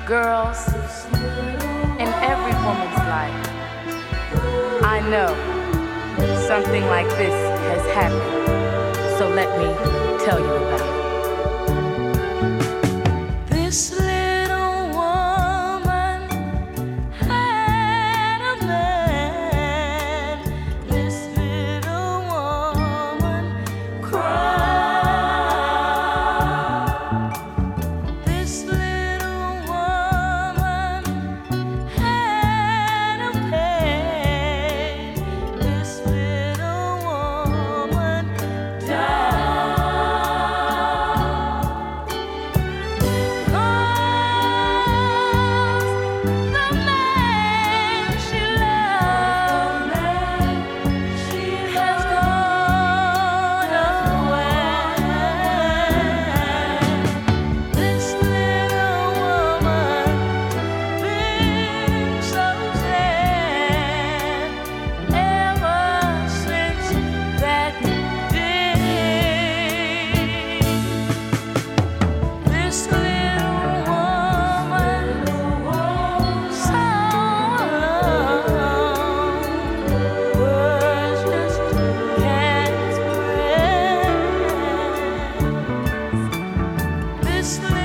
girls, in every woman's life. I know something like this has happened, so let me tell you about it. This little woman had a man. This little woman cried. This little woman had a pain. This little woman died. This